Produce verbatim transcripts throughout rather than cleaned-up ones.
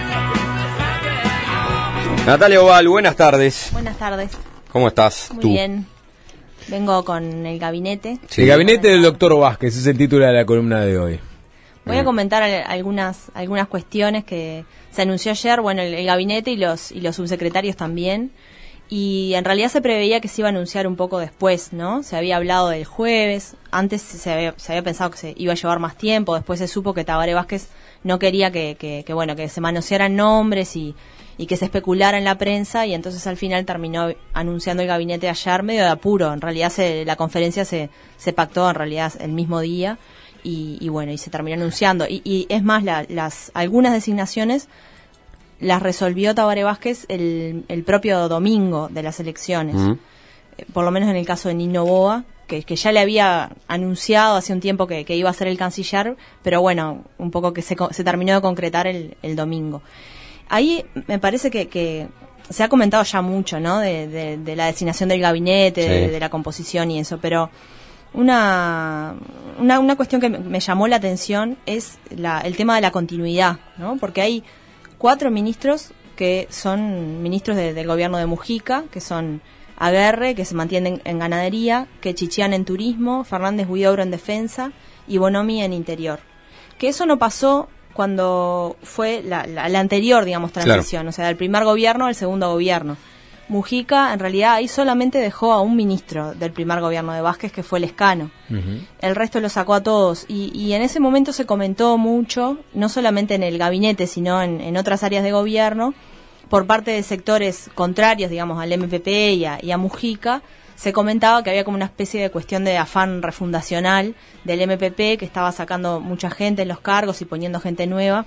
Natalia Oval, buenas tardes. Buenas tardes. ¿Cómo estás? Muy tú? bien. Vengo con el gabinete. Sí. El gabinete del doctor Vázquez es el título de la columna de hoy. Voy a comentar algunas algunas cuestiones que se anunció ayer, bueno, el, el gabinete y los y los subsecretarios también. Y en realidad se preveía que se iba a anunciar un poco después, ¿no? Se había hablado del jueves, antes se había, se había pensado que se iba a llevar más tiempo, después se supo que Tabaré Vázquez no quería que, que, que bueno, que se manosearan nombres y, y que se especulara en la prensa, y entonces al final terminó anunciando el gabinete ayer medio de apuro. En realidad se, la conferencia se, se pactó en realidad el mismo día y, y bueno, y se terminó anunciando. Y, y es más, la, las algunas designaciones las resolvió Tabaré Vázquez el, el propio domingo de las elecciones. Uh-huh. Eh, por lo menos en el caso de Nino Boa, que, que ya le había anunciado hace un tiempo que, que iba a ser el canciller, pero bueno, un poco que se, se terminó de concretar el, el domingo. Ahí me parece que, que se ha comentado ya mucho, ¿no? De, de, de la designación del gabinete, sí. de, de la composición y eso, pero una, una, una cuestión que me llamó la atención es la, el tema de la continuidad, ¿no? Porque hay cuatro ministros que son ministros de, del gobierno de Mujica, que son Aguerre, que se mantienen en ganadería, Quechichian en turismo, Fernández Huidobro en defensa y Bonomi en interior. Que eso no pasó cuando fue la, la, la anterior, digamos, transición, claro. O sea, del primer gobierno al segundo gobierno. Mujica, en realidad, ahí solamente dejó a un ministro del primer gobierno de Vázquez, que fue Lescano. Uh-huh. El resto lo sacó a todos. Y, y en ese momento se comentó mucho, no solamente en el gabinete, sino en, en otras áreas de gobierno, por parte de sectores contrarios, digamos, al M P P y a, y a Mujica, se comentaba que había como una especie de cuestión de afán refundacional del M P P, que estaba sacando mucha gente en los cargos y poniendo gente nueva.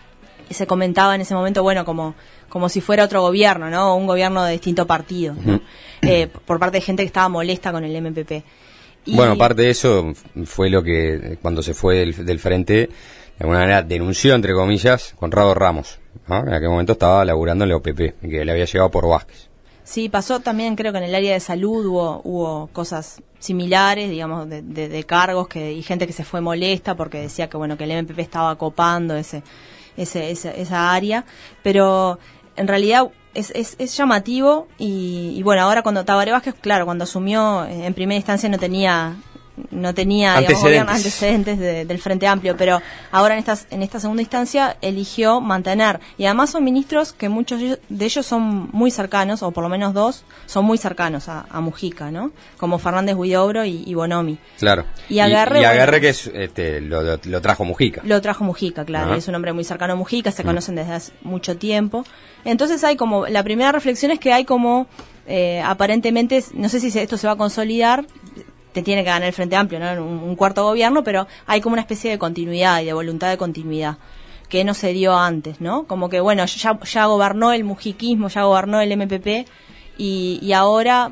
Y se comentaba en ese momento, bueno, como como si fuera otro gobierno, ¿no? Un gobierno de distinto partido, ¿no? Uh-huh. eh, por parte de gente que estaba molesta con el M P P. Y bueno, parte de eso fue lo que, cuando se fue del, del frente, de alguna manera denunció, entre comillas, Conrado Ramos, ¿no? En aquel momento estaba laburando en la O P P, que le había llegado por Vázquez. Sí, pasó también, creo que en el área de salud hubo hubo cosas similares, digamos, de, de, de cargos que y gente que se fue molesta porque decía que, bueno, que el M P P estaba copando ese ese esa, esa área, pero en realidad es, es, es llamativo y, y bueno, ahora cuando Tabaré Vázquez, claro, cuando asumió en primera instancia no tenía no tenía antecedentes, digamos, antecedentes de, del Frente Amplio, pero ahora en esta, en esta segunda instancia eligió mantener, y además son ministros que muchos de ellos son muy cercanos, o por lo menos dos son muy cercanos a, a Mujica, ¿no? Como Fernández Huidobro y, y Bonomi. Claro. Y Aguerre, y, y Aguerre bueno, que es, este, lo, lo, lo trajo Mujica. Lo trajo Mujica, claro. Uh-huh. Es un hombre muy cercano a Mujica, se uh-huh. conocen desde hace mucho tiempo. Entonces hay como, la primera reflexión es que hay como, eh, aparentemente, no sé si esto se va a consolidar, te tiene que ganar el Frente Amplio, ¿no? Un, un cuarto gobierno, pero hay como una especie de continuidad y de voluntad de continuidad que no se dio antes, ¿no? Como que, bueno, ya, ya gobernó el mujiquismo, ya gobernó el M P P y, y ahora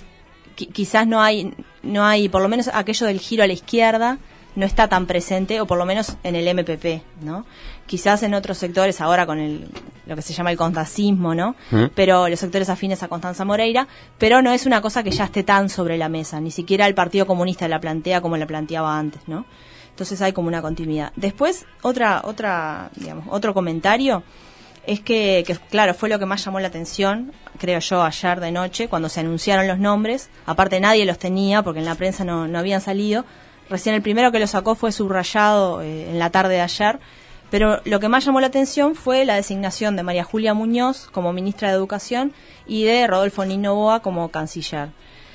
qu- quizás no hay, no hay, por lo menos aquello del giro a la izquierda no está tan presente, o por lo menos en el M P P, ¿no? Quizás en otros sectores ahora con el lo que se llama el constacismo, ¿no? ¿Mm? Pero los sectores afines a Constanza Moreira, pero no es una cosa que ya esté tan sobre la mesa, ni siquiera el Partido Comunista la plantea como la planteaba antes, ¿no? Entonces hay como una continuidad. Después, otra, otra, digamos, otro comentario es que, que, claro, fue lo que más llamó la atención, creo yo, ayer de noche, cuando se anunciaron los nombres. Aparte nadie los tenía, porque en la prensa no, no habían salido. Recién el primero que lo sacó fue subrayado eh, en la tarde de ayer. Pero lo que más llamó la atención fue la designación de María Julia Muñoz como ministra de Educación y de Rodolfo Nino Boa como canciller.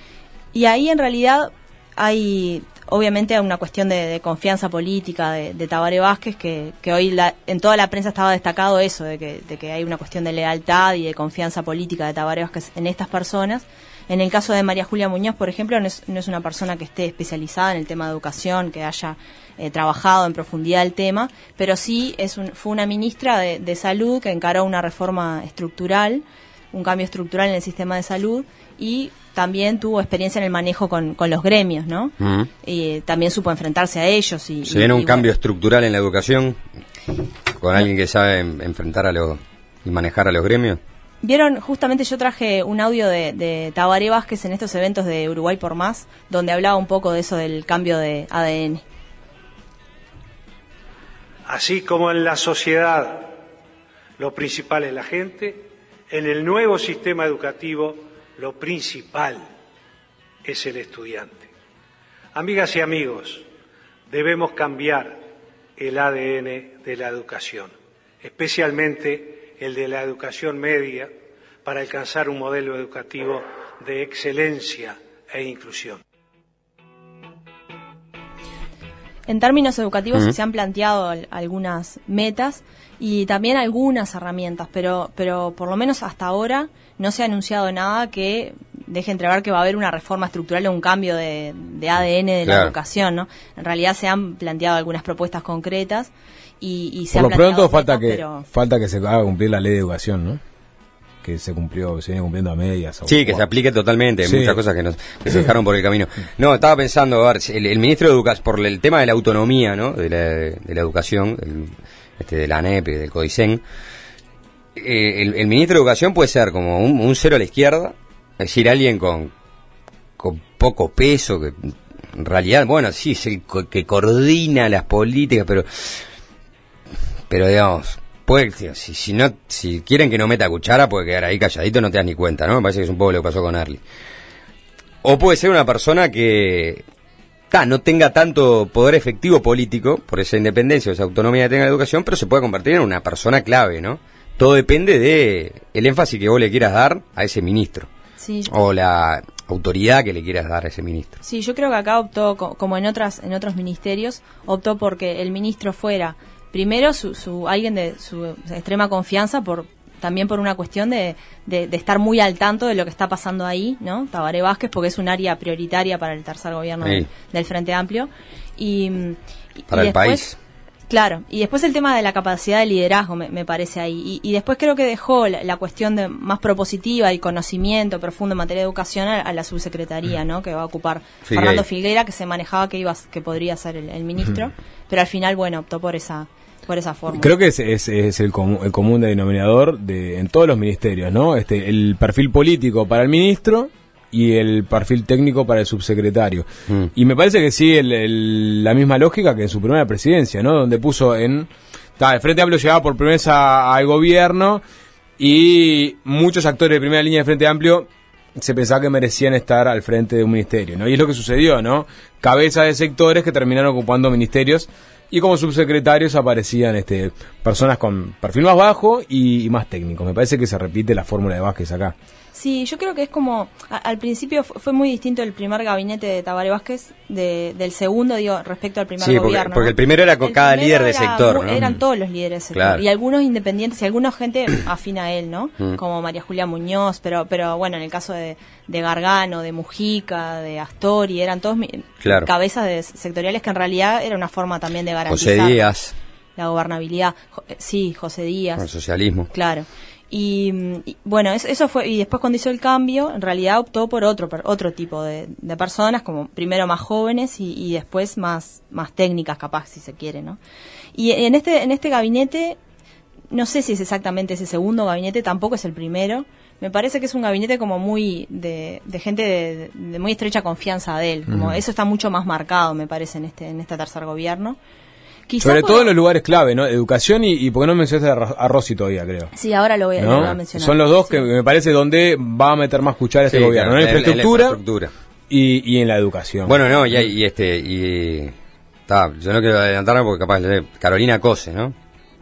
Y ahí en realidad hay obviamente una cuestión de, de confianza política de, de Tabaré Vázquez, que, que hoy la, en toda la prensa estaba destacado eso, de que, de que hay una cuestión de lealtad y de confianza política de Tabaré Vázquez en estas personas. En el caso de María Julia Muñoz, por ejemplo, no es, no es una persona que esté especializada en el tema de educación, que haya eh, trabajado en profundidad el tema, pero sí es un, fue una ministra de, de salud que encaró una reforma estructural, un cambio estructural en el sistema de salud, y también tuvo experiencia en el manejo con, con los gremios, ¿no? Uh-huh. Y también supo enfrentarse a ellos. Y, ¿Se viene y, un y cambio bueno. estructural en la educación con alguien que sabe enfrentar a los y manejar a los gremios? Vieron, justamente yo traje un audio de, de Tabaré Vázquez en estos eventos de Uruguay por Más, donde hablaba un poco de eso del cambio de A D N. Así como en la sociedad lo principal es la gente. En el nuevo sistema educativo, lo principal es el estudiante. Amigas y amigos, debemos cambiar el A D N de la educación, especialmente el de la educación media, para alcanzar un modelo educativo de excelencia e inclusión. En términos educativos Uh-huh. se han planteado al- algunas metas y también algunas herramientas, pero, pero por lo menos hasta ahora no se ha anunciado nada que deje entrever que va a haber una reforma estructural o un cambio de, de A D N de Claro. la educación, ¿no? En realidad se han planteado algunas propuestas concretas y, y se Por lo han planteado pronto falta metas, que pero- falta que se haga cumplir la ley de educación, ¿no? Que se cumplió, se viene cumpliendo a medias. o- Sí, que se aplique totalmente, hay Sí. muchas cosas que, nos, que se dejaron por el camino. No, estaba pensando, a ver, el, el ministro de Educación, por el tema de la autonomía, ¿no? De la, de la educación, el, este, de la A N E P, del CODICEN, eh, el, el ministro de Educación puede ser como un, un cero a la izquierda, es decir, alguien con, con poco peso, que en realidad, bueno, sí, es el co- que coordina las políticas, pero, pero digamos, puede, si, si no, si quieren que no meta cuchara, puede quedar ahí calladito, no te das ni cuenta, ¿no? Me parece que es un poco lo que pasó con Early. O puede ser una persona que ta, no tenga tanto poder efectivo político, por esa independencia o esa autonomía que tenga la educación, pero se puede convertir en una persona clave, ¿no? Todo depende de el énfasis que vos le quieras dar a ese ministro, Sí, o la autoridad que le quieras dar a ese ministro. sí, yo creo que acá optó, co- como en otras en otros ministerios, optó porque el ministro fuera primero su, su alguien de su extrema confianza, por también por una cuestión de, de, de estar muy al tanto de lo que está pasando ahí, ¿no? Tabaré Vázquez, porque es un área prioritaria para el tercer gobierno Sí. del, del Frente Amplio. Y, y- Para y el después- país. Claro, y después el tema de la capacidad de liderazgo me, me parece ahí. Y, y después creo que dejó la, la cuestión de más propositiva y conocimiento profundo en materia de educación a, a la subsecretaría, ¿no? Que va a ocupar Filgueira. Fernando Filgueira, que se manejaba que iba a- que podría ser el, el ministro, pero al final, bueno, optó por esa por esa forma. Creo que es, es, es el, comu- el común denominador de en todos los ministerios, ¿no? Este, el perfil político para el ministro y el perfil técnico para el subsecretario. Mm. Y me parece que sigue el- el- la misma lógica que en su primera presidencia, ¿no? Donde puso en... ta, el Frente Amplio llegaba por primera vez a- al gobierno y muchos actores de primera línea del Frente Amplio se pensaba que merecían estar al frente de un ministerio, ¿no? Y es lo que sucedió, ¿no? Cabezas de sectores que terminaron ocupando ministerios y como subsecretarios aparecían este personas con perfil más bajo y, y más técnico. Me parece que se repite la fórmula de Vázquez acá. Sí, yo creo que es como, a- al principio fu- fue muy distinto el primer gabinete de Tabaré Vázquez de, del segundo, digo, respecto al primer Sí, porque- gobierno. porque ¿no? el primero era con El cada primero líder de era sector, mu- ¿no? Eran todos los líderes de sector, Claro. y algunos independientes y alguna gente afín a él, ¿no? Mm. Como María Julia Muñoz, pero pero bueno, en el caso de, de Gargano, de Mujica, de Astori, eran todos mi- Claro. cabezas de sectoriales que en realidad era una forma también de José garantizar Díaz, la gobernabilidad. Jo- eh, Sí, José Díaz. con el socialismo. Claro. Y, mm, y, bueno, es- eso fue, y después cuando hizo el cambio, en realidad optó por otro, por otro tipo de, de personas, como primero más jóvenes y, y después más, más técnicas, capaz, si se quiere, ¿no? Y en este, en este gabinete, no sé si es exactamente ese segundo gabinete, tampoco es el primero. Me parece que es un gabinete como muy de, de gente de, de muy estrecha confianza de él. Como Ujú. eso está mucho más marcado, me parece, en este, en este tercer gobierno. Quizá Sobre por- todo en los lugares clave, ¿no? Educación y, y porque no mencionaste a, Ro- a Rossi todavía, creo. Sí, ahora lo voy, a- ¿No? lo voy a mencionar. Son los dos Sí. que me parece donde va a meter más cuchara este Sí, gobierno, claro, ¿no? En en- en la infraestructura, infraestructura. Y, y en la educación. Bueno, no, y, hay- y este, y... ta, yo no quiero adelantarme porque capaz, eh, Carolina Cose, ¿no?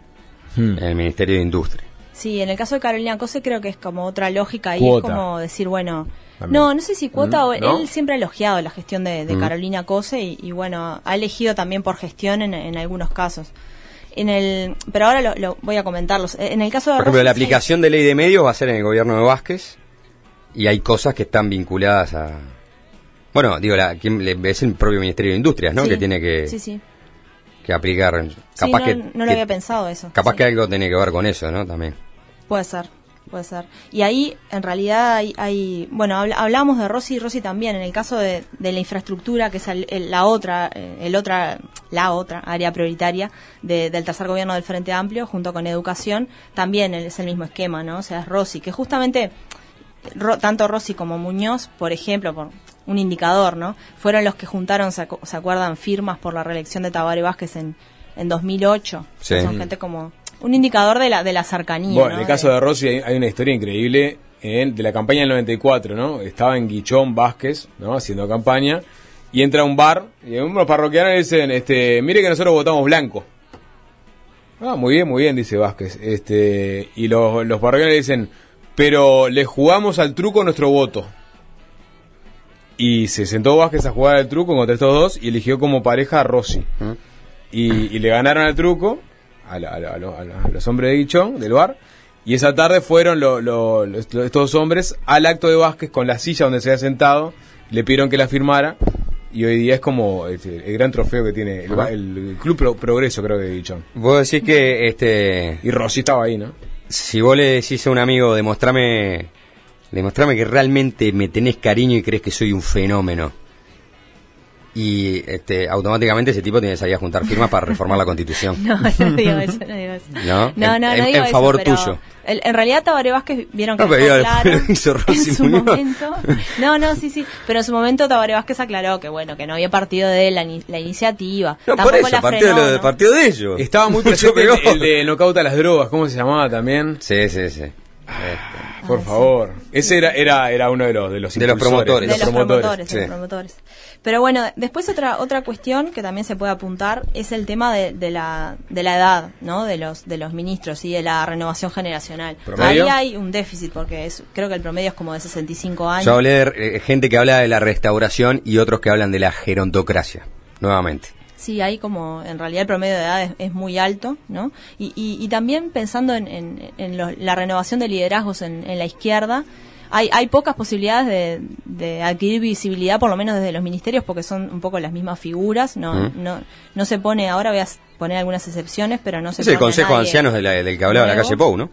Hmm. En el Ministerio de Industria. Sí, en el caso de Carolina Cose creo que es como otra lógica ahí, Cuota. es como decir, bueno, También. no, no sé si cuota Mm, o ¿no? él siempre ha elogiado la gestión de, de Mm. Carolina Cose y, y bueno, ha elegido también por gestión en, en algunos casos. En el, pero ahora lo, lo voy a comentarlos. En el caso de Por ejemplo, Rossi, la sí, aplicación de ley de medios va a ser en el gobierno de Vázquez y hay cosas que están vinculadas a... Bueno, digo, la, ¿quién le- es el propio Ministerio de Industrias, ¿no? sí, Que tiene que, sí, sí. que aplicar... Sí, Capaz no, que, no lo que- había pensado eso. Capaz sí. que algo tiene que ver con eso, ¿no? También. Puede ser, puede ser. Y ahí, en realidad, hay, hay bueno, habl- hablamos de Rossi y Rossi también. En el caso de, de la infraestructura, que es el- el- la otra, eh, el otra, la otra área prioritaria de- del tercer gobierno del Frente Amplio, junto con educación, también es el mismo esquema, ¿no? O sea, es Rossi, que justamente Ro- tanto Rossi como Muñoz, por ejemplo, por un indicador, ¿no? Fueron los que juntaron, ¿se, acu- se acuerdan? Firmas por la reelección de Tabaré Vázquez en, en dos mil ocho. Sí. Son gente como un indicador de la de la cercanía. Bueno, ¿no? en el caso de Rossi hay, hay una historia increíble en, de la campaña del noventa y cuatro, ¿no? Estaba en Guichón Vázquez, ¿no? Haciendo campaña, y entra a un bar, y unos parroquianos le dicen, este, mire que nosotros votamos blanco. Ah, muy bien, muy bien, dice Vázquez. Este, y los, los parroquianos le dicen, pero le jugamos al truco nuestro voto. Y se sentó Vázquez a jugar al truco contra estos dos y eligió como pareja a Rossi. ¿Mm? Y, y le ganaron al truco a, la, a, la, a, los, a los hombres de Guichón, del bar. Y esa tarde fueron lo, lo, lo, estos dos hombres al acto de Vázquez con la silla donde se había sentado. Le pidieron que la firmara. Y hoy día es como el, el gran trofeo que tiene el, el, el Club Pro, Progreso, creo que de Guichón. Vos decís que... este Y Rossi estaba ahí, ¿no? Si vos le decís a un amigo, demostrame, demostrame que realmente me tenés cariño y crees que soy un fenómeno. Y este automáticamente ese tipo tiene que salir a juntar firmas para reformar la Constitución. No, no digo eso, no digo eso. No, no, en, no, no en, digo en eso, favor pero tuyo. El, en realidad Tabaré Vázquez vieron que no, pero dejó yo, claro lo hizo Rossi en su Muñoz. momento. No, no, sí, sí. Pero en su momento Tabaré Vázquez aclaró que bueno, que no había partido de él la, la iniciativa. No, Tampoco por eso, la partido, frenó, de, ¿no? partido de ellos. Estaba muy presente el, el de Nocauta a las drogas, ¿cómo se llamaba también? Sí, sí, sí. Ah, por favor. Sí. Ese era, era, era uno de los de los, de los promotores. De los promotores. promotores, sí. de los promotores. Pero bueno, después otra otra cuestión que también se puede apuntar es el tema de, de la de la edad, ¿no? De los de los ministros y de la renovación generacional. ¿Promedio? Ahí hay un déficit porque es, creo que el promedio es como de sesenta y cinco años. Yo hablé de eh, gente que habla de la restauración y otros que hablan de la gerontocracia, nuevamente. Sí, hay como, en realidad el promedio de edad es, es muy alto, ¿no? Y, y, y también pensando en, en, en lo, la renovación de liderazgos en, en la izquierda, hay, hay pocas posibilidades de, de adquirir visibilidad, por lo menos desde los ministerios, porque son un poco las mismas figuras, no, mm. no, no se pone, ahora voy a poner algunas excepciones, pero no se es pone el Consejo de Ancianos de la, del que hablaba nuevo. La calle Pou, ¿no?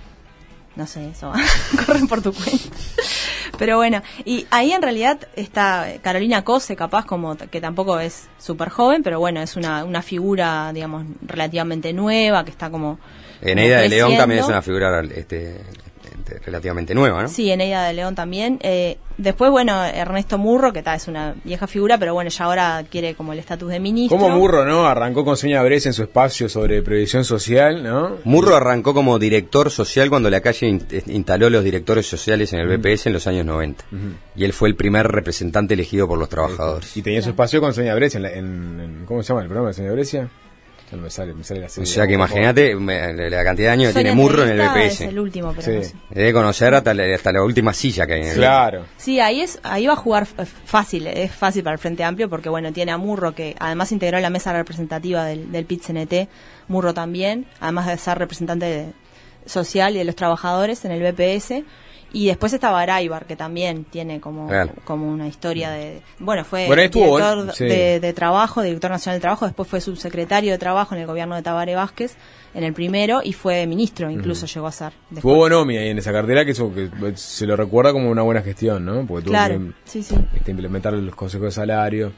No sé, eso corren por tu cuenta. Pero bueno, y ahí en realidad está Carolina Cose, capaz, como que tampoco es súper joven, pero bueno, es una, una figura, digamos, relativamente nueva, que está como... Eneida de León también es una figura este, este, relativamente nueva, ¿no? Sí, Eneida de León también. Eh, después, bueno, Ernesto Murro, que tal, es una vieja figura, pero bueno, ya ahora quiere como el estatus de ministro. Como Murro, ¿no? Arrancó con Sonia Bres en su espacio sobre previsión social, ¿no? Murro arrancó como director social cuando la calle in- instaló los directores sociales en el B P S en los años noventa. Uh-huh. Y él fue el primer representante elegido por los trabajadores. Y tenía su espacio con Sonia Bres en, la, en, en ¿cómo se llama el programa de Sonia Brescia? No me sale, me sale la serie. O sea que imagínate la cantidad de años que tiene Murro en el B P S. Es el último, pero sí. Debe conocer hasta la, hasta la última silla que hay en el Claro. Sí, ahí es ahí va a jugar fácil, es fácil para el Frente Amplio porque bueno, tiene a Murro que además integró la mesa representativa del, del P I T C N T, Murro también, además de ser representante de, social y de los trabajadores en el B P S. Y después estaba Araibar, que también tiene como, claro. como una historia de... Bueno, fue bueno, estuvo, director sí. de, de Trabajo, director nacional de Trabajo, después fue subsecretario de Trabajo en el gobierno de Tabaré Vázquez, en el primero, y fue ministro, incluso uh-huh. llegó a ser. Después. Tuvo Bonomi ahí en esa cartera, que, eso, que se lo recuerda como una buena gestión, ¿no? Porque tuvo claro, que sí, sí. Este, implementar los consejos de salario.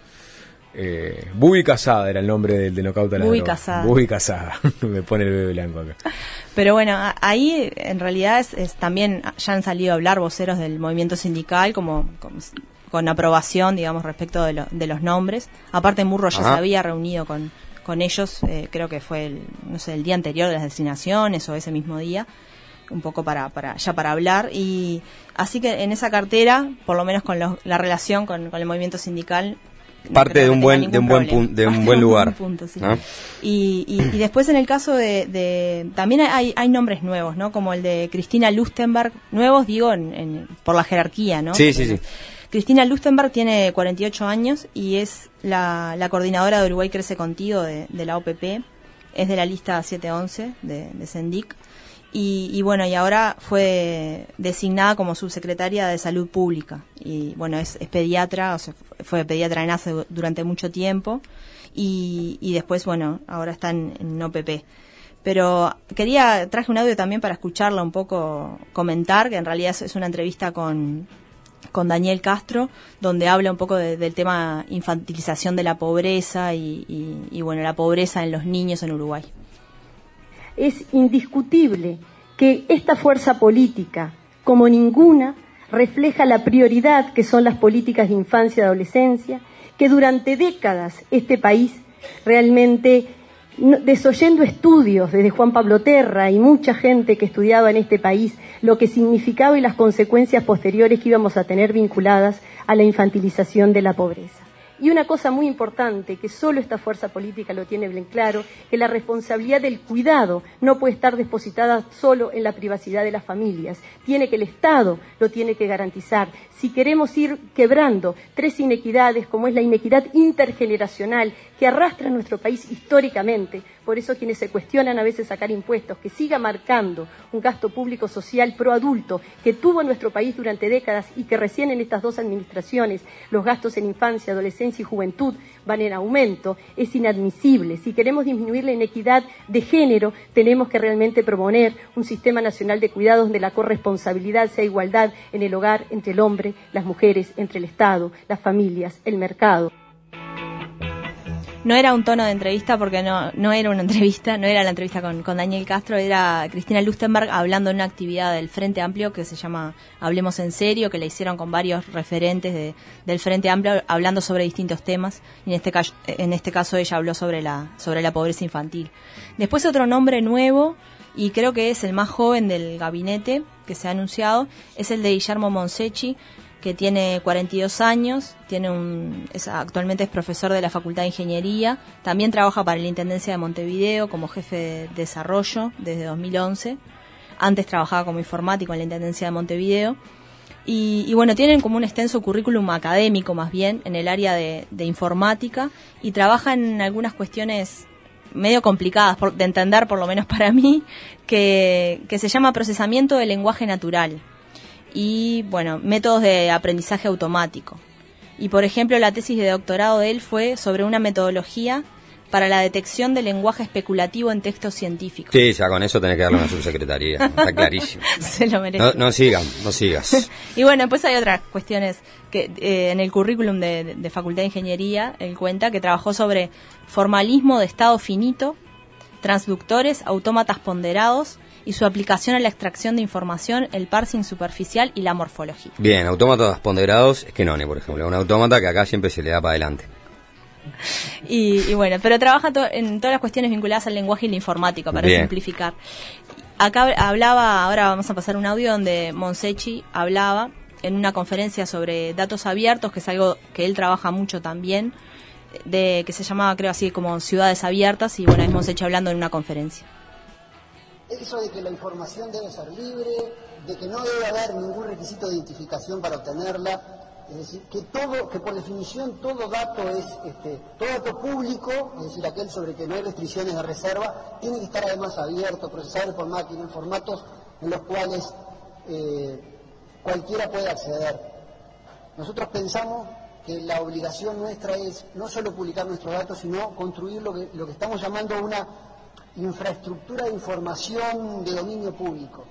Eh, Bubi Casada era el nombre del de Nocauta la Bubi Casada. Bubi Casada. Me pone el bebé blanco acá. Pero bueno, ahí en realidad es, es también ya han salido a hablar voceros del movimiento sindical como, como con aprobación, digamos, respecto de, lo, de los nombres. Aparte Murro ya Ajá. se había reunido con, con ellos, eh, creo que fue el, no sé, el día anterior de las designaciones o ese mismo día, un poco para, para ya para hablar. Y así que en esa cartera, por lo menos con los, la relación con, con el movimiento sindical, parte no de, un buen, de un buen pun- de un buen lugar un punto, sí. ¿no? y, y, y después en el caso de, de también hay, hay nombres nuevos, ¿no? Como el de Cristina Lustenberg, nuevos digo en, en, por la jerarquía, ¿no? Sí, sí, sí. Cristina Lustenberg tiene cuarenta y ocho años y es la, la coordinadora de Uruguay Crece Contigo de, de la O P P, es de la lista siete once de, de Sendic. Y, y bueno, y ahora fue designada como subsecretaria de Salud Pública. Y bueno, es, es pediatra, o sea, fue pediatra en A C E durante mucho tiempo. Y, y después, bueno, ahora está en, en O P P. Pero quería, traje un audio también para escucharla un poco comentar, que en realidad es, es una entrevista con, con Daniel Castro, donde habla un poco de, del tema infantilización de la pobreza y, y, y bueno, la pobreza en los niños en Uruguay. Es indiscutible que esta fuerza política, como ninguna, refleja la prioridad que son las políticas de infancia y adolescencia, que durante décadas este país realmente desoyendo estudios desde Juan Pablo Terra y mucha gente que estudiaba en este país lo que significaba y las consecuencias posteriores que íbamos a tener vinculadas a la infantilización de la pobreza. Y una cosa muy importante, que solo esta fuerza política lo tiene bien claro, que la responsabilidad del cuidado no puede estar depositada solo en la privacidad de las familias. Tiene que el Estado lo tiene que garantizar. Si queremos ir quebrando tres inequidades, como es la inequidad intergeneracional que arrastra a nuestro país históricamente, por eso quienes se cuestionan a veces sacar impuestos, que siga marcando un gasto público social pro adulto que tuvo nuestro país durante décadas y que recién en estas dos administraciones los gastos en infancia, adolescencia y juventud van en aumento, es inadmisible. Si queremos disminuir la inequidad de género, tenemos que realmente proponer un sistema nacional de cuidados donde la corresponsabilidad sea igualdad en el hogar entre el hombre, las mujeres, entre el Estado, las familias, el mercado. No era un tono de entrevista porque no no era una entrevista, no era la entrevista con, con Daniel Castro, era Cristina Lustenberg hablando en una actividad del Frente Amplio que se llama Hablemos en Serio, que la hicieron con varios referentes de, del Frente Amplio hablando sobre distintos temas, y en este caso, en este caso ella habló sobre la, sobre la pobreza infantil. Después otro nombre nuevo, y creo que es el más joven del gabinete que se ha anunciado, es el de Guillermo Monsecchi, que tiene cuarenta y dos años, tiene un, es, actualmente es profesor de la Facultad de Ingeniería, también trabaja para la Intendencia de Montevideo como jefe de desarrollo desde dos mil once, antes trabajaba como informático en la Intendencia de Montevideo, y, y bueno, tienen como un extenso currículum académico más bien en el área de, de informática, y trabaja en algunas cuestiones medio complicadas por, de entender, por lo menos para mí, que, que se llama procesamiento del lenguaje natural. Y, bueno, métodos de aprendizaje automático. Y, por ejemplo, la tesis de doctorado de él fue sobre una metodología para la detección del lenguaje especulativo en textos científicos. Sí, ya con eso tenés que darle una subsecretaría, está clarísimo. Se lo merece. No, no sigan, no sigas. Y bueno, después hay otras cuestiones que eh, en el currículum de, de, de Facultad de Ingeniería, él cuenta que trabajó sobre formalismo de estado finito, transductores, autómatas ponderados, y su aplicación a la extracción de información, el parsing superficial y la morfología. Bien, autómatas ponderados, Esquenone, por ejemplo, un autómata que acá siempre se le da para adelante. Y, y bueno, pero trabaja to- en todas las cuestiones vinculadas al lenguaje y la informática, para Bien. simplificar. Acá hablaba, ahora vamos a pasar un audio donde Monsecchi hablaba en una conferencia sobre datos abiertos, que es algo que él trabaja mucho también, de que se llamaba, creo así, como Ciudades Abiertas, y bueno, es Monsecchi hablando en una conferencia. Eso de que la información debe ser libre, de que no debe haber ningún requisito de identificación para obtenerla, es decir, que todo, que por definición todo dato es, este, todo dato público, es decir, aquel sobre que no hay restricciones de reserva, tiene que estar además abierto, procesado por máquina, en formatos en los cuales eh, cualquiera puede acceder. Nosotros pensamos que la obligación nuestra es no solo publicar nuestros datos, sino construir lo que, lo que estamos llamando una infraestructura de información de dominio público.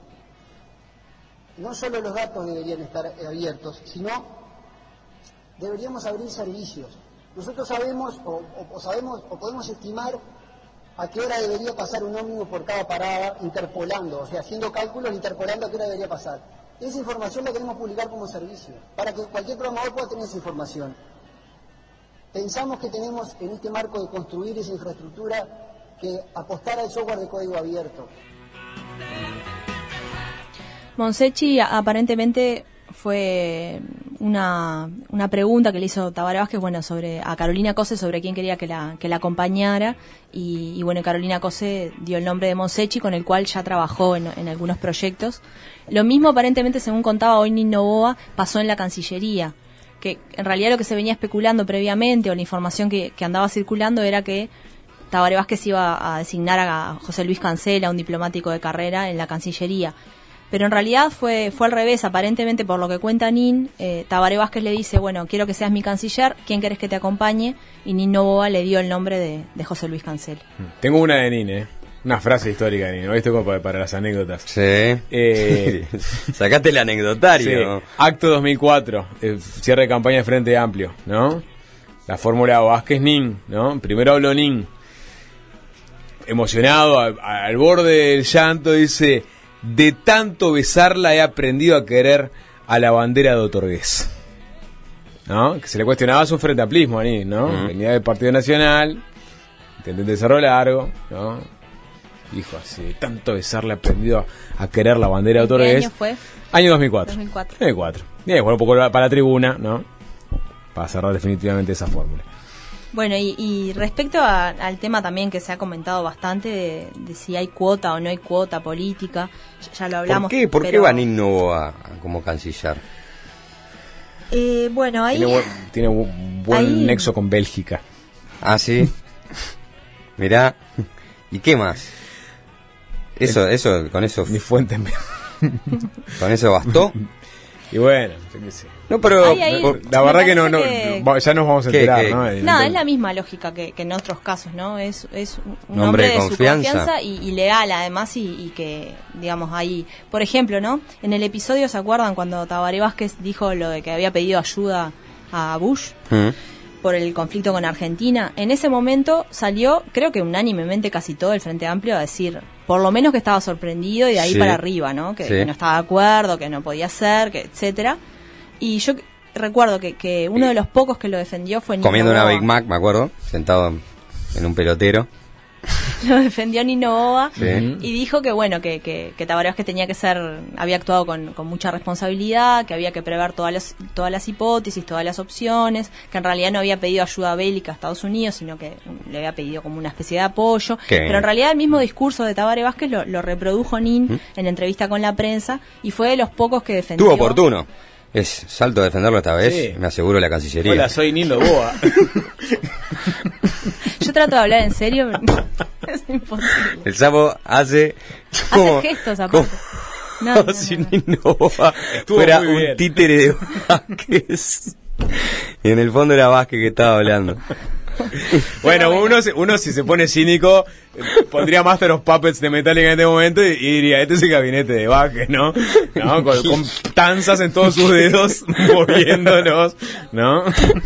No solo los datos deberían estar abiertos, sino deberíamos abrir servicios. Nosotros sabemos o, o, o sabemos o podemos estimar a qué hora debería pasar un ómnibus por cada parada, interpolando, o sea, haciendo cálculos, interpolando a qué hora debería pasar. Esa información la queremos publicar como servicio, para que cualquier programador pueda tener esa información. Pensamos que tenemos en este marco de construir esa infraestructura que apostar al software de código abierto. Monsecchi aparentemente fue una, una pregunta que le hizo Tabaré Vázquez, bueno, sobre a Carolina Cose, sobre quién quería que la que la acompañara, y, y bueno, Carolina Cose dio el nombre de Monsecchi, con el cual ya trabajó en, en algunos proyectos. Lo mismo, aparentemente, según contaba hoy Nin Novoa, pasó en la Cancillería, que en realidad lo que se venía especulando previamente, o la información que, que andaba circulando, era que Tabaré Vázquez iba a designar a José Luis Cancela, un diplomático de carrera, en la Cancillería. Pero en realidad fue fue al revés, aparentemente, por lo que cuenta Nin, eh, Tabaré Vázquez le dice, bueno, quiero que seas mi canciller, ¿quién querés que te acompañe? Y Nin Novoa le dio el nombre de, de José Luis Cancela. Tengo una de Nin, ¿eh? Una frase histórica de Nin, ¿no? Esto como para, para las anécdotas. Sí. Eh, Sacaste el anecdotario. Sí. Acto dos mil cuatro, eh, cierre de campaña de Frente Amplio, ¿no? La fórmula Vázquez-Nin, ¿no? Primero habló Nin. Emocionado, a, a, al borde del llanto, dice: de tanto besarla he aprendido a querer a la bandera de Otorgués. ¿No? Que se le cuestionaba su frente amplismo a Nin, ¿no? Uh-huh. Venía del Partido Nacional, Intenté de cerro largo, ¿no? Dijo así, tanto besarle aprendido a, a querer la bandera de ¿Qué Otorgués. año fue? Año dos mil cuatro. dos mil cuatro. dos mil cuatro. Bien, bueno, un poco para la tribuna, ¿no? Para cerrar definitivamente esa fórmula. Bueno, y, y respecto a, al tema también que se ha comentado bastante de, de si hay cuota o no hay cuota política, ya lo hablamos. ¿Por qué, ¿Por pero, qué va Nin Novoa como canciller? Eh, bueno, ahí... Tiene buen, tiene buen, buen ahí, nexo con Bélgica. Ah, sí. Mirá. ¿Y qué más? Eso, eso, con eso, Mi fuente me... con eso bastó. Y bueno, yo qué sé. No, pero Ahí, ahí, por- La me verdad que no, no, parece va- ya nos vamos a ¿Qué, enterar, qué? ¿no? No, Entonces, es la misma lógica que, que en otros casos, ¿no? Es, es un Un hombre hombre de de confianza. su confianza y, y leal, además, y, y que, digamos, ahí... Por ejemplo, ¿no? En el episodio, ¿se acuerdan cuando Tabaré Vázquez dijo lo de que había pedido ayuda a Bush ¿Mm? por el conflicto con Argentina? En ese momento salió, creo que unánimemente casi todo el Frente Amplio a decir, por lo menos que estaba sorprendido y de ahí Sí. para arriba, ¿no? Que, Sí. que no estaba de acuerdo, que no podía ser, que etcétera. Y yo recuerdo que, que uno de los pocos que lo defendió fue Nino Comiendo una Boa. Big Mac, me acuerdo, sentado en un pelotero. Lo defendió Nino Boa Sí. y dijo que bueno, que, que, que Tabaré Vázquez tenía que ser, había actuado con, con mucha responsabilidad, que había que prever todas las, todas las hipótesis, todas las opciones, que en realidad no había pedido ayuda bélica a Estados Unidos, sino que le había pedido como una especie de apoyo. Qué Pero bien. en realidad el mismo discurso de Tabaré Vázquez lo, lo reprodujo Nin en entrevista con la prensa y fue de los pocos que defendió. Estuvo oportuno. Es salto a defenderlo esta vez, Sí. me aseguro la Cancillería. Hola, soy Nino Boa. Yo trato de hablar en serio, pero es imposible. El sapo hace... Hace gestos aparte. No, no, Como si no, no. Nino Boa Estuvo fuera muy un bien. títere de Vázquez. Y en el fondo era Vázquez que estaba hablando. Bueno, uno, se- uno si se pone cínico, eh, pondría Master of Puppets de Metallica en este momento y, y diría, este es el gabinete de Vázquez, ¿no? ¿No? Con, con tanzas en todos sus dedos, moviéndolos, ¿no?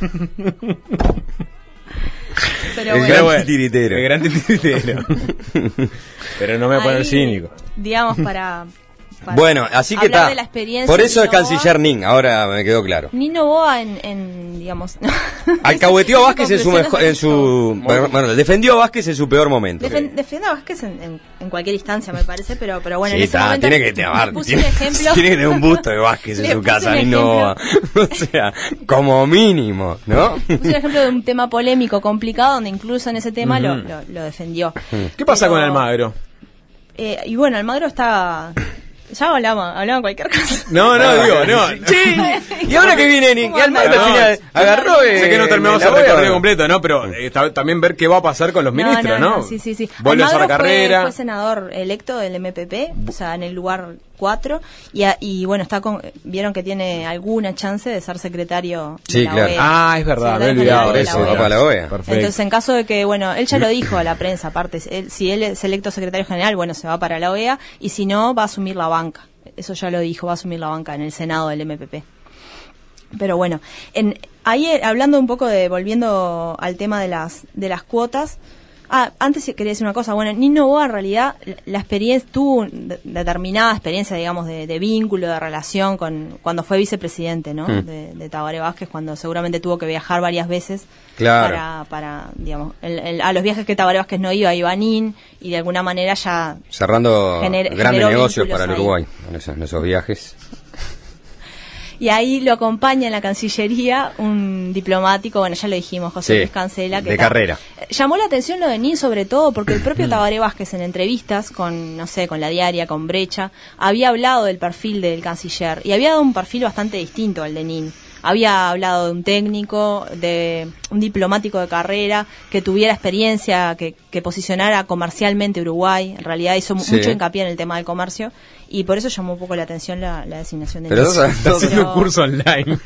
Pero El bueno. gran bueno, titiritero. El gran titiritero. Pero no me voy a poner Ahí, cínico. Digamos, para, para Bueno, así que hablar está. de la experiencia Por eso de es Nino canciller Boa. Nin, ahora me quedó claro. Nino Boa en, en digamos... Alcahueteó a Vázquez en su Conclusiones mejor, en su Muy- bueno, defendió a Vázquez en su peor momento. Defen- defiende a Vázquez en, en, en cualquier instancia, me parece, pero, pero bueno, Sí, en ese está, momento tiene que le tener, puse tiene, un ejemplo. tiene que tener un busto de Vázquez en Le su puse casa, un Nin Novoa. O sea, como mínimo, ¿no? Puse un ejemplo de un tema polémico, complicado, donde incluso en ese tema lo, lo, lo defendió. ¿Qué pasa Pero- con Almagro? Eh, y bueno, Almagro está... Ya hablamos, hablamos cualquier cosa. No, no, digo, no. Sí, y ahora que viene Nin, y al anda? al No, final agarró. eh, Sé que no terminamos la el hueá. recorrido completo, ¿no? Pero eh, ta- también ver qué va a pasar con los ministros, ¿no? Sí, sí, sí. Vuelve a hacer la Almagro fue- carrera. Fue, senador electo del M P P, o sea, en el lugar cuatro, y, a- y bueno, está con, vieron que tiene alguna chance de ser secretario Sí, de la claro. O E A. Ah, es verdad, me he Secretario olvidado general de de eso. la O E A. va para la O E A. Perfecto. Entonces, en caso de que, bueno, él ya lo dijo a la prensa, aparte, él- si él es electo secretario general, bueno, se va para la O E A, y si no, va a asumir la banca. Eso ya lo dijo, va a asumir la banca en el Senado del M P P. Pero bueno, en, ahí eh, hablando un poco de, volviendo al tema de las, de las cuotas, ah, antes quería decir una cosa, bueno, Nino Boa en realidad, la, la experiencia, tuvo un- de- determinada experiencia, digamos, de, de vínculo, de relación con, cuando fue vicepresidente, ¿no? Mm. De, de Tabaré Vázquez, cuando seguramente tuvo que viajar varias veces Claro. para, para, digamos, el- el- a los viajes que Tabaré Vázquez no iba, iba Nin, y de alguna manera ya Cerrando Gener- grandes generó negocios vínculos para el ahí. Uruguay en esos, en esos viajes. y ahí lo acompaña en la Cancillería un diplomático, bueno, ya lo dijimos, José Sí, Luis Cancela. Que de ta- carrera. eh, Llamó la atención lo de Nin sobre todo porque el propio Tabaré Vázquez en entrevistas con, no sé, con La Diaria, con Brecha, había hablado del perfil del canciller y había dado un perfil bastante distinto al de Nin. Había hablado de un técnico, de un diplomático de carrera, que tuviera experiencia, que, que posicionara comercialmente Uruguay. En realidad hizo mu- Sí. mucho hincapié en el tema del comercio y por eso llamó un poco la atención la, la designación de Pero Nin. todos, Está todos- haciendo un curso online.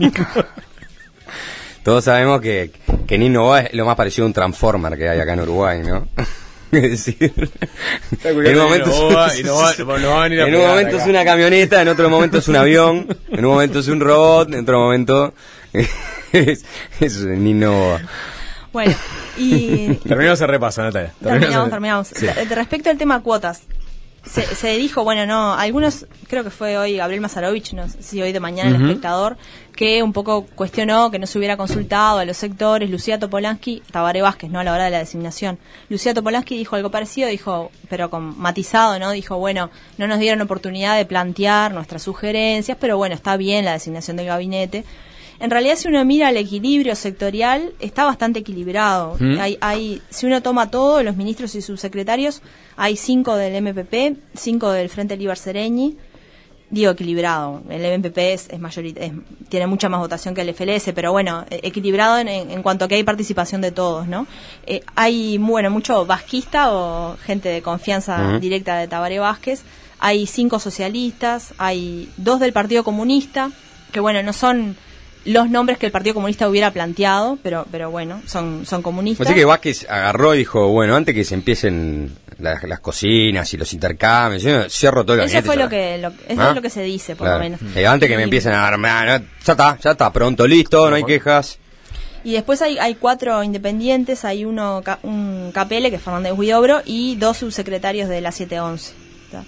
todos sabemos que, que Nin Novoa es lo más parecido a un Transformer que hay acá en Uruguay, ¿no? Es decir, en un momento, Novoa es, y no va- no va a venir a en un pegar momento acá. es una camioneta, en otro momento es un avión, en un momento es un robot, en otro momento es, es Nin Novoa. Bueno, y Terminamos el repaso, Natalia. terminamos, el- terminamos. Sí. De- de respecto al tema cuotas, Se, se dijo, bueno, no, algunos, creo que fue hoy Gabriel Mazarovich, no sé si hoy de mañana, uh-huh. El Espectador, que un poco cuestionó que no se hubiera consultado a los sectores. Lucía Topolansky, Tabaré Vázquez, ¿no? A la hora de la designación. Lucía Topolansky dijo algo parecido, dijo, pero con matizado, ¿no? Dijo, bueno, no nos dieron oportunidad de plantear nuestras sugerencias, pero bueno, está bien la designación del gabinete. En realidad, si uno mira el equilibrio sectorial, está bastante equilibrado. ¿Mm? Hay, hay, si uno toma todos los ministros y subsecretarios, hay cinco del M P P, cinco del Frente Liber Seregni. Digo equilibrado, el M P P es, es mayorita, es, tiene mucha más votación que el F L S, pero bueno, equilibrado en, en cuanto a que hay participación de todos, ¿no? Eh, hay, bueno, mucho vasquista o gente de confianza uh-huh. directa de Tabaré Vázquez. Hay cinco socialistas, hay dos del Partido Comunista, que bueno, no son los nombres que el Partido Comunista hubiera planteado, pero pero bueno, son son comunistas. Así que Vázquez agarró y dijo, bueno, antes que se empiecen las, las cocinas y los intercambios, yo cierro todo el eso gabinete. Fue lo que, lo, eso ¿Ah? es lo que se dice, por claro. lo menos. Eh, antes que me empiecen a armar, ya está, ya está, pronto, listo, no hay quejas. Y después hay hay cuatro independientes, hay uno, un K P L, que es Fernández Huidobro, y dos subsecretarios de la siete once. ¿Está?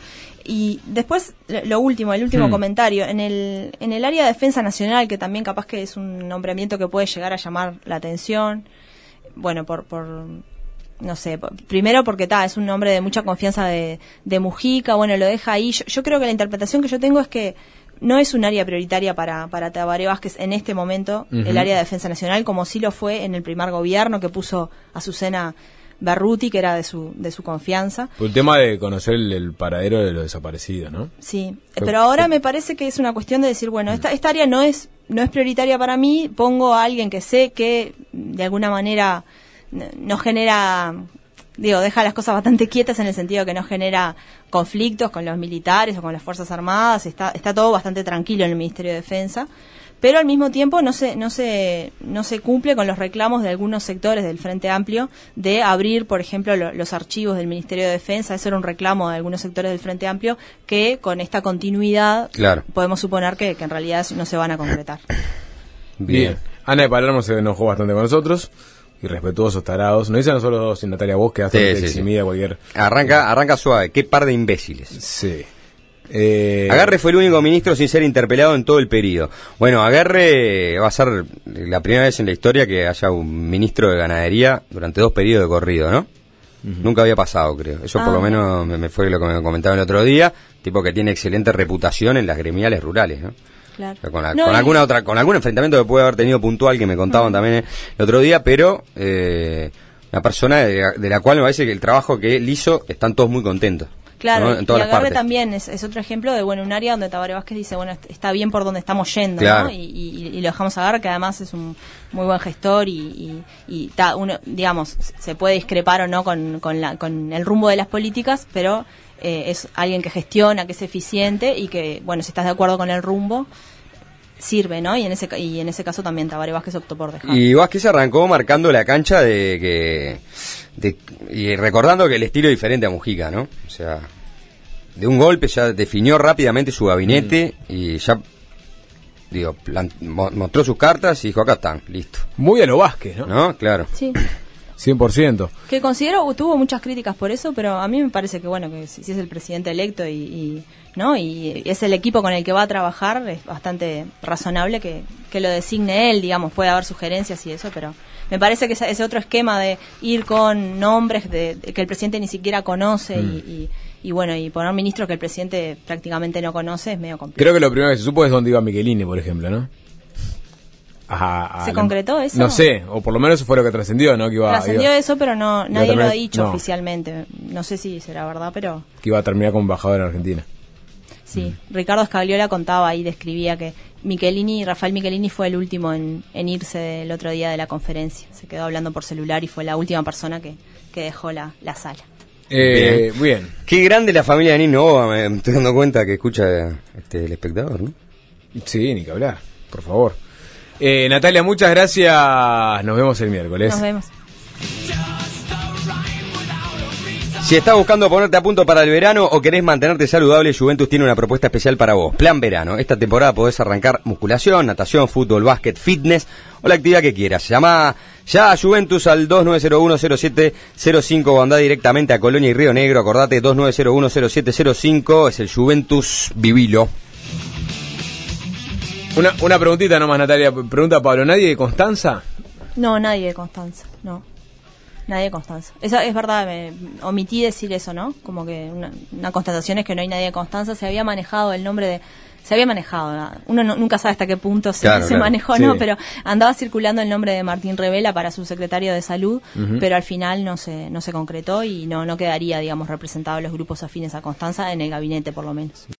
Y después, lo último, el último hmm. comentario, en el en el área de defensa nacional, que también capaz que es un nombramiento que puede llegar a llamar la atención, bueno, por, por no sé, por, primero porque ta, es un nombre de mucha confianza de, de Mujica, bueno, lo deja ahí. Yo, yo creo que la interpretación que yo tengo es que no es un área prioritaria para, para Tabaré Vázquez en este momento, uh-huh. el área de defensa nacional, como sí lo fue en el primer gobierno que puso a Azucena Berruti, que era de su de su confianza. Por el tema de conocer el, el paradero de los desaparecidos, ¿no? Sí, pero ahora me parece que es una cuestión de decir, bueno, esta esta área no es no es prioritaria para mí, pongo a alguien que sé que de alguna manera no genera, digo, deja las cosas bastante quietas en el sentido que no genera conflictos con los militares o con las Fuerzas Armadas, está está todo bastante tranquilo en el Ministerio de Defensa. Pero al mismo tiempo no se no se no se cumple con los reclamos de algunos sectores del Frente Amplio de abrir, por ejemplo, lo, los archivos del Ministerio de Defensa. Eso era un reclamo de algunos sectores del Frente Amplio que con esta continuidad claro. podemos suponer que, que en realidad no se van a concretar. Bien. Bien. Ana de Palermo se enojó bastante con nosotros. Irrespetuosos, tarados. No dice a nosotros dos, sin Natalia Vos, que hasta sí, sí, eximida sí. cualquier... Arranca, arranca suave. Qué par de imbéciles. Sí. Eh... Aguerre fue el único ministro sin ser interpelado en todo el periodo. Bueno, Aguerre va a ser la primera vez en la historia que haya un ministro de ganadería durante dos periodos de corrido, ¿no? Uh-huh. Nunca había pasado, creo. Eso ah, por lo menos me, me fue lo que me comentaban el otro día. Tipo que tiene excelente reputación en las gremiales rurales, ¿no? Claro. O sea, con, la, no, con y... alguna otra, con algún enfrentamiento que puede haber tenido puntual que me contaban uh-huh. también el otro día, pero eh, una persona de, de la cual me parece que el trabajo que él hizo están todos muy contentos. Claro, ¿no? En todas y Aguerre las partes. también es, es otro ejemplo de bueno un área donde Tabaré Vázquez dice, bueno, está bien por donde estamos yendo, claro. ¿no? Y, y, y lo dejamos a Aguerre, que además es un muy buen gestor y, y, y ta, uno, digamos, se puede discrepar o no con, con, la, con el rumbo de las políticas, pero eh, es alguien que gestiona, que es eficiente y que, bueno, si estás de acuerdo con el rumbo, sirve, ¿no? Y en ese y en ese caso también Tabaré Vázquez optó por dejar. Y Vázquez arrancó marcando la cancha de que de, y recordando que el estilo es diferente a Mujica, ¿no? O sea, de un golpe ya definió rápidamente su gabinete mm. y ya digo, plan, mostró sus cartas y dijo, acá están, listo. Muy a lo Vázquez, ¿no? ¿No? Claro. Sí. cien por ciento. Que considero, tuvo muchas críticas por eso, pero a mí me parece que, bueno, que si, si es el presidente electo y, y no y es el equipo con el que va a trabajar, es bastante razonable que, que lo designe él, digamos, puede haber sugerencias y eso, pero me parece que ese, ese otro esquema de ir con nombres de, de que el presidente ni siquiera conoce mm. y, y, y, bueno, y poner ministros que el presidente prácticamente no conoce es medio complicado. Creo que lo primero que se supo es dónde iba Michelini, por ejemplo, ¿no? A, a ¿Se la, concretó eso? No sé, o por lo menos eso fue lo que trascendió, ¿no? Que iba, trascendió iba, eso, pero no nadie terminar, lo ha dicho no. oficialmente. No sé si será verdad, pero... Que iba a terminar como embajador en Argentina. Sí, mm. Ricardo Scagliola contaba y describía que Michelini, Rafael Michelini fue el último en, en irse el otro día de la conferencia. Se quedó hablando por celular y fue la última persona que, que dejó la, la sala. Eh, bien. bien. Qué grande la familia de Nino Oba, me estoy dando cuenta que escucha este, el espectador, ¿no? Sí, ni que hablar, por favor. Eh, Natalia, muchas gracias. Nos vemos el miércoles. Nos vemos. Si estás buscando ponerte a punto para el verano o querés mantenerte saludable, Juventus tiene una propuesta especial para vos. Plan Verano. Esta temporada podés arrancar musculación, natación, fútbol, básquet, fitness o la actividad que quieras. Llamá Ya a Juventus al dos nueve cero uno cero siete cero cinco o andá directamente a Colonia y Río Negro, acordate, dos nueve cero uno cero siete cero cinco, es el Juventus Vivilo. Una, una preguntita nomás, Natalia, pregunta Pablo, ¿nadie de Constanza? No, nadie de Constanza, no. Nadie de Constanza. Esa es verdad, me omití decir eso, ¿no? Como que una, una constatación es que no hay nadie de Constanza. Se había manejado el nombre de... Se había manejado, uno no, nunca sabe hasta qué punto se, claro, se claro. manejó, Sí. ¿no? Pero andaba circulando el nombre de Martín Revela para subsecretario de Salud, Uh-huh. pero al final no se no se concretó y no no quedaría, digamos, representado los grupos afines a Constanza en el gabinete, por lo menos.